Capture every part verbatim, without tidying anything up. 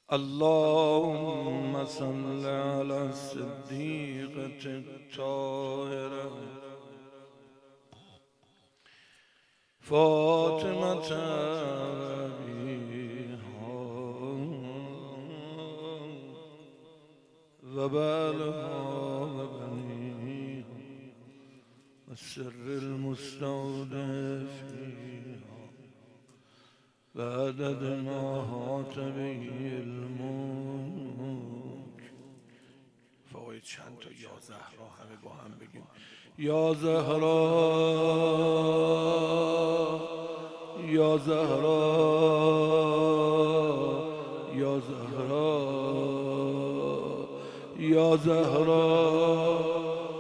اللهم صل على الصديقة الطاهرة فاطمة أبيها وبالها وبنيها والسر المستودع فيها بعدد ما احاط به الملک. فواید چند تا یا زهرا همه با هم بگیم. یا زهرا یا زهرا یا زهرا یا زهرا.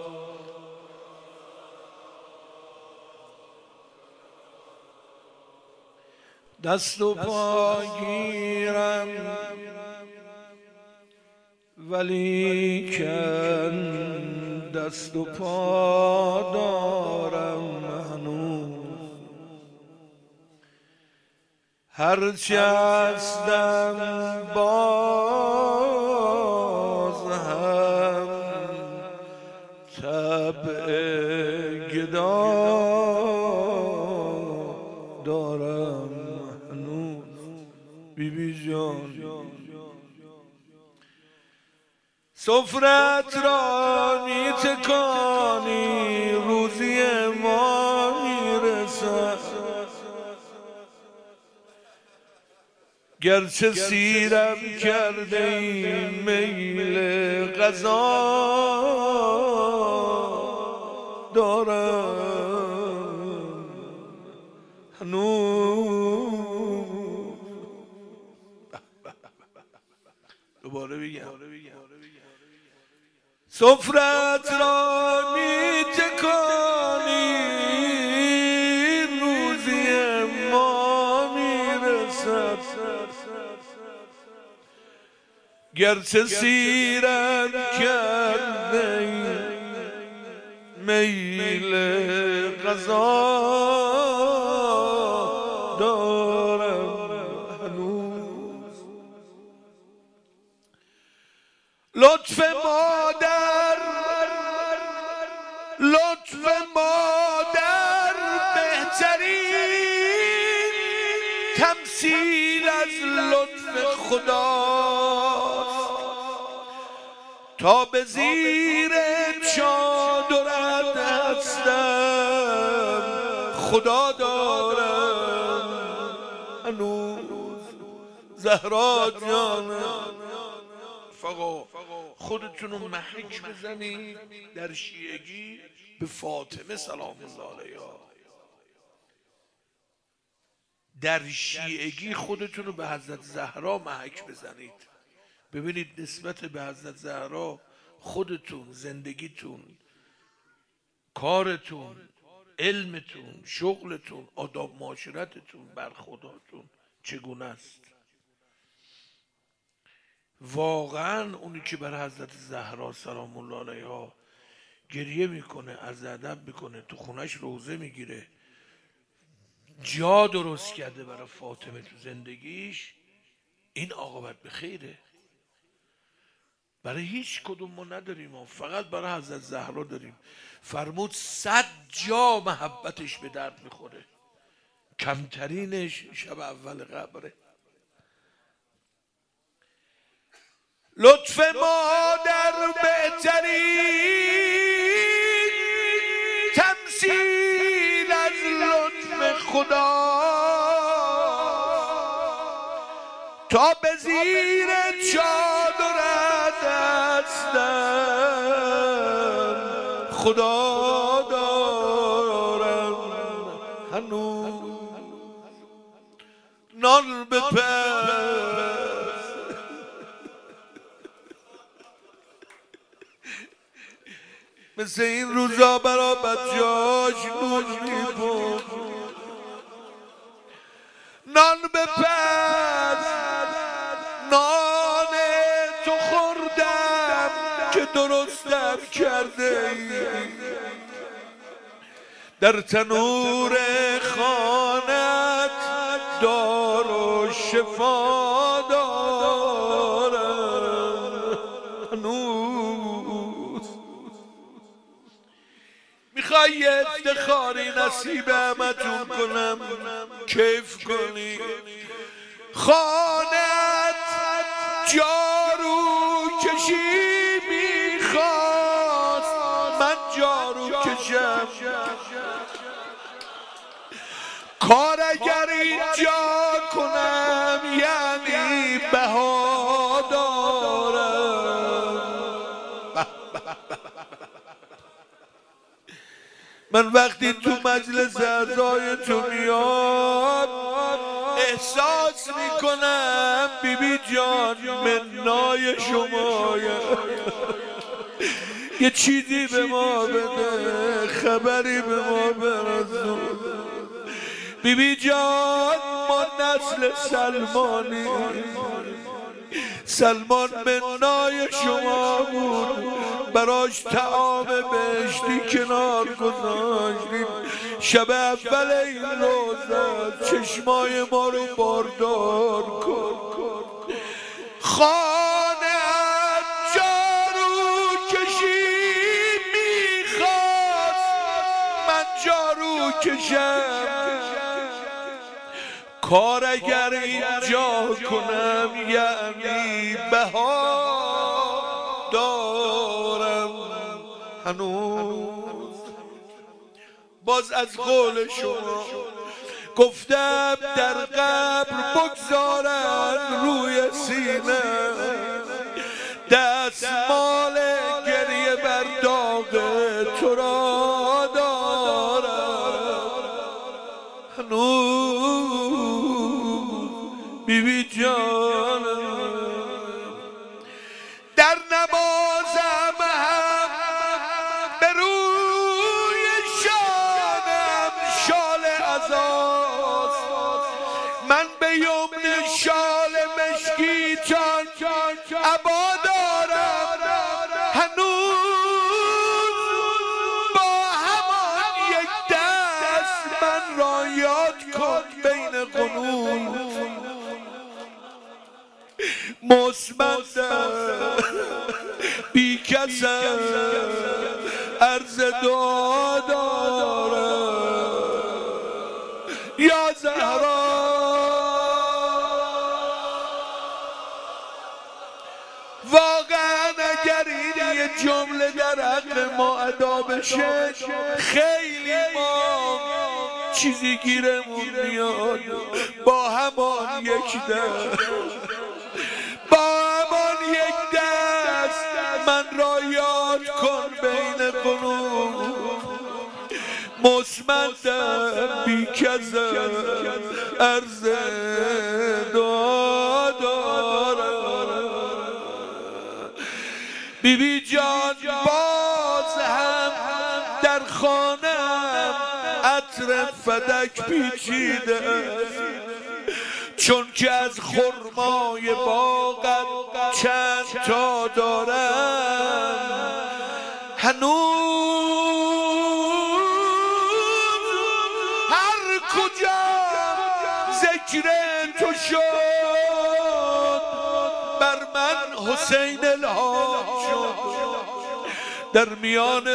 دست و پا گیرم ولیکن دست و پا دارم هنوز، هرچه هستم باز هم طبع گدا دارم هنوز. بی بی جان سفرت را می تکانی روزی ما می رسد، گرچه سیرم کرده ای میل غذا دارم هنوز. دوباره بگم سفرت را می تکانی روزی ما می رسد، گرچه سیرم کرده میل غذا دارم هنوز. لطف مادر لطف مادر بهترین تمثیل از لطف خداست، تا به زیر چادرت هستم خدا دارم هنوز. زهرا جانم فقا خودتون رو محک بزنید در شیعگی به فاطمه سلام الله علیها. در شیعگی خودتون رو به حضرت زهرا محک بزنید، ببینید نسبت به حضرت زهرا خودتون، زندگیتون، کارتون، علمتون، شغلتون، آداب معاشرتتون، برخورداتون چگونه است. واقعا اونی که بر حضرت زهرا سلام الله علیها گریه میکنه، از ادب میکنه، تو خونش روزه میگیره، جا درست کرده برای فاطمه تو زندگیش، این عاقبت به خیره. برای هیچ کدوم ما نداریم، فقط برای حضرت زهرا داریم. فرمود صد جا محبتش به درد میخوره، کمترینش شب اول قبره. لطف مادر بهترین تمثیل از لطف خدا، تا به زیر چادرت هستم خدا دارم هنوز. نان بپز مثل این روزا برا بچه‌هاش نون می‌پز، نان بپز نان تو خوردم که درستم کرده ای، در تنور خانت دار و شفا دار میخوای یه افتخاری نصیب همتون کنم کیف کنی. خانت جارو کشی میخواست من جارو کشم، کار اگر اینجا کنم یعنی بها دارم. من وقتی تو مجلس اعضای تو میاد احساس میکنم بی بی جان منای شما یه چیزی به ما بده، خبری به ما برسون. بی بی جان ما نسل سلمانی، سلمان منای شما بود، براش طعام بهشتی کنار گذاشتیم. شب اول این روزه چشمای ما رو باردار کن. خانه جارو کشی میخواست من جارو کشم، کار اگر اینجا کنم یعنی بها دارم. هنوز باز از قول شما گفتم در قبر بگذارن روی سینه دستمال گریه بر داغ تو را دارم. هنوز بی بی جانم در نمازم هم به روی شانم شال عزاست، من به یمن شال مشکیتان عبا دارم. هنوز با همان یک دست من را یاد کن بین قنون مصمدم بی کسم عرض دعا دارم. یا زهرا واقعا اگر این یه جمله در حق ما ادا بشه خیلی ما چیزی گیرمون میاد. با همان یک دست، با همان یک دست من را یاد کن بین قنون مصمدم بی کسم عرض دعا دارم. بی بی جان باز هم در خانم عطر فدک پیچیده، چون که از خرمای باغت چند تا دارم. هنوز هر کجا ذکر تو شد بر من حسین الهام شد. در میان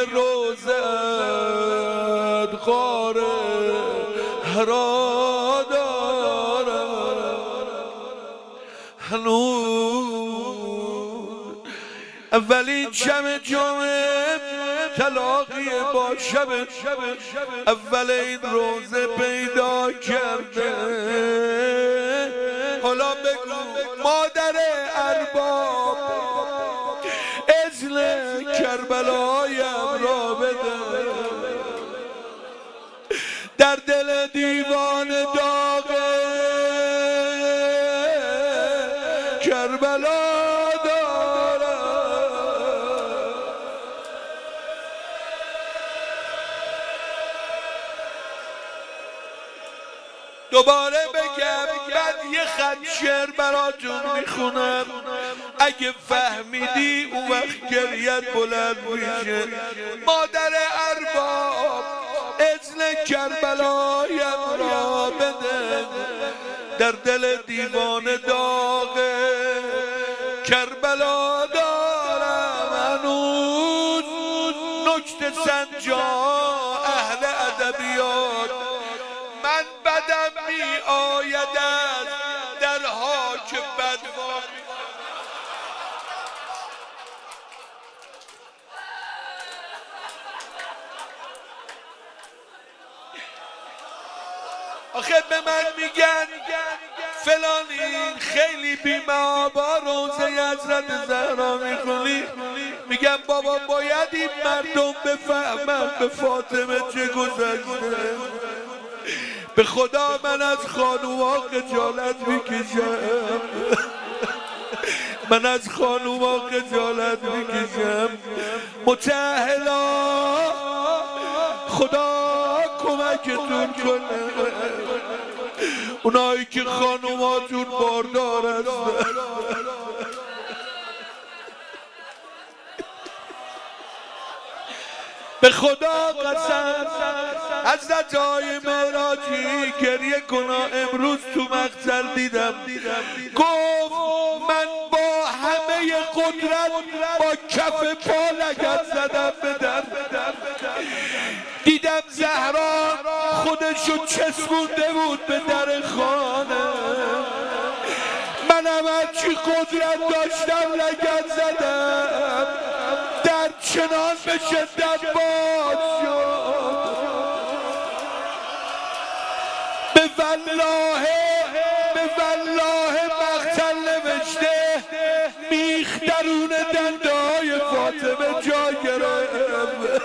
روزت غار حرا دارم. هنوز اولین شب جمعه تلاقی با شب اول این روزه پیدا کرده. حالا بگو مادر ارباب اذن کربلایم را بده، در دل دیوان داغ کربلا دوباره بگم من یه خط شعر براتون میخونم، اگه فهمیدی اون وقت گریت بلند میشه. مادر ارباب اذن کربلایم را بده، در دل دیوان داغ کربلا دارم. هنوز نکته سنجا آید از درها که بدوا آخه به من میگن فلانی خیلی بیمه با روزه حضرت زهرا میخونی، میگم بابا باید این مردم بفهمن به فاطمه چه گذشته. به خدا من از خانوما خجالت میکشم، من از خانوما خجالت میکشم. متأهلا خدا کمکتون کنه، اونایی که خانوماتون باردار هستن. به خدا قسم حضرت های معراجی گریه کنا امروز تو مقتل دیدم، گفت من با همه قدرت با کف پا لگد زدم به در، دیدم زهرا خودشو چسبونده بود به در خانه، منم هرچی قدرت داشتم لگد زدم، در چنان به شدت باز شد. به والله به والله مقتل نوشته میخ درون دنده های فاطمه جا گرفت.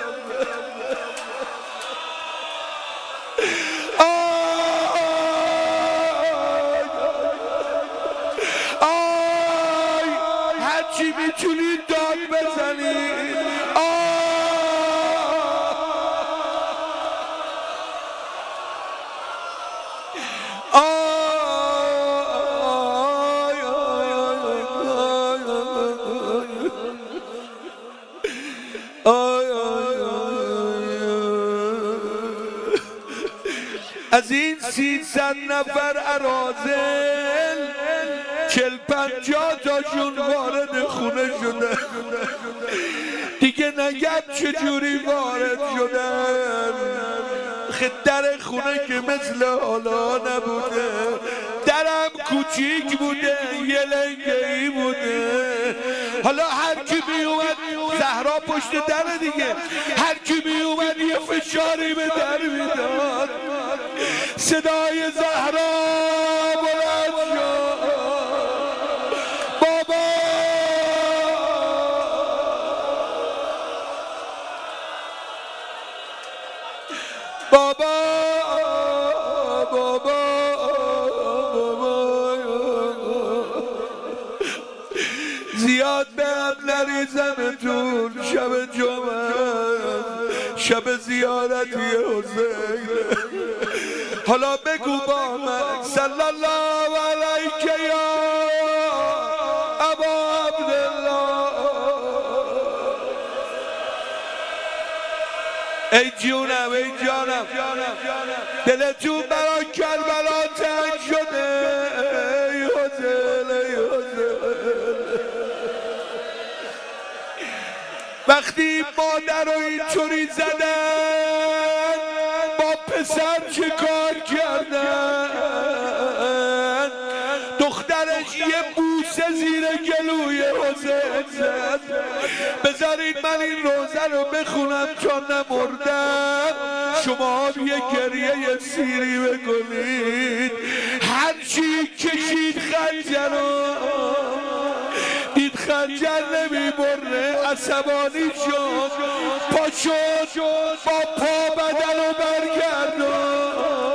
آی هرچی میتونی داد بزنی. از این سیصد نفر اراذل چل پنجاه تاشون وارد خونه شدن، دیگه نگم چجوری وارد شدن. در خونه که مثل حالا نبوده، درم کوچیک بوده، یه لنگه ای بوده. حالا هر کی می اومد، زهرا پشت در دیگه، هر کی می اومد یه فشاری به در میداد. صدای زهرا بلند شد، بابا بابا بابا زیاد به هم نریزمتون، شب جمعه شب زیارتی حسین. حالا بگو با من صلی الله علیک یا ابا عبدالله. ای جونم ای جانم، دلتون برای کربلا تنگ شده. ای حسین ای حسین، وقتی مادر رو اینطوری زدن با پسر چه کار کردن؟ دخترش یه بوسه زیر گلوی حسین زد. بذارید من این روزه رو بخونم چون نمردم، شما یه گریه سیری بکنید. هرچی کشید خنجر رو دید خنجر نمی بره، عصبانی شد، پا شد با پا بدن رو برگردون.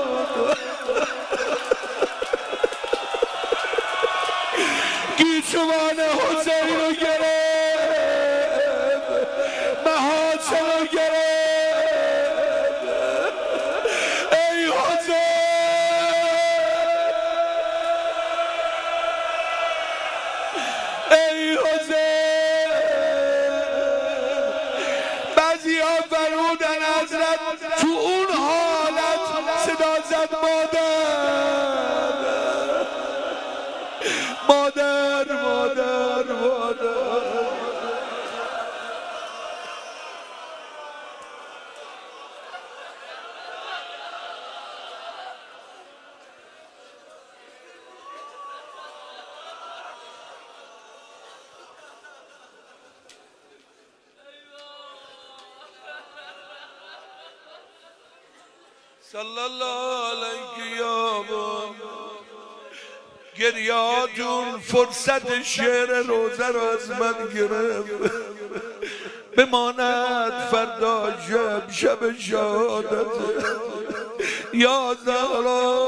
گیسوان حسین رو گرفت، محاسن رو گرفت. ای حسین ای حسین، بعضی ها فرمودن حضرت تو اون حالت صدا زد مادر مادر مادر مادر. صلی الله علیه یا گریاتون فرصت شعر روزه را از من گرفت، بماند فردا شب شب شهادت یا زهرا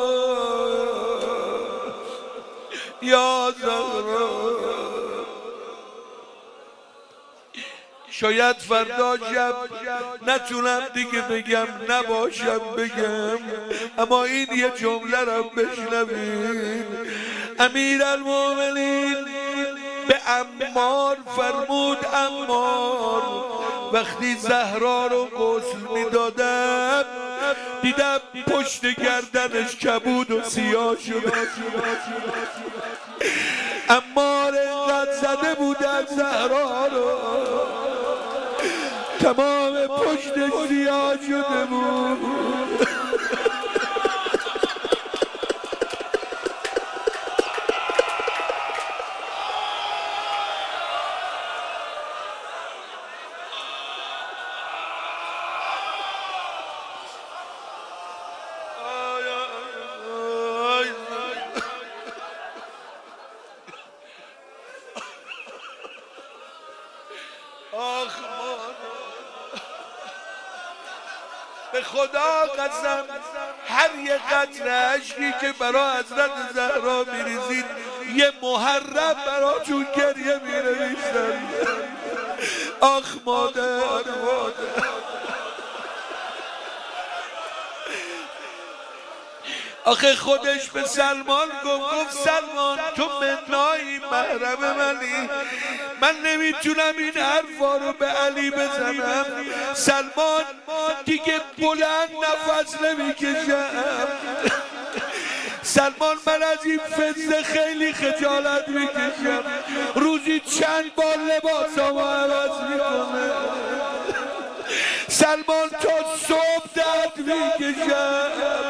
یا زهرا. شاید فردا شب نتونم دیگه بگم، نباشم بگم، اما این یه جمله را بشنوید. امیرالمومنین به عمار فرمود، عمار وقتی زهرا رو غسل میدادم دیدم پشت گردنش کبود و سیاه شد. عمار اینقدر زده بودن زهرا رو تمام پشتش سیاه شده بود. به خدا قسم هر یه قطره اشکی که برای حضرت زهرا میریزید یه محرم براتون گریه مینویسن. آخ مادر مادر. آخه خودش به سلمان گفت گفت سلمان تو منایی محرم منی، من نمیتونم این حرفا رو به علی بزنم. سلمان دیگه بلند نفس نمیکشم. سلمان من از این فتنه خیلی خجالت میکشم، روزی چند بار لباسامو عوض میکنه. سلمان تا صبح درد میکشم.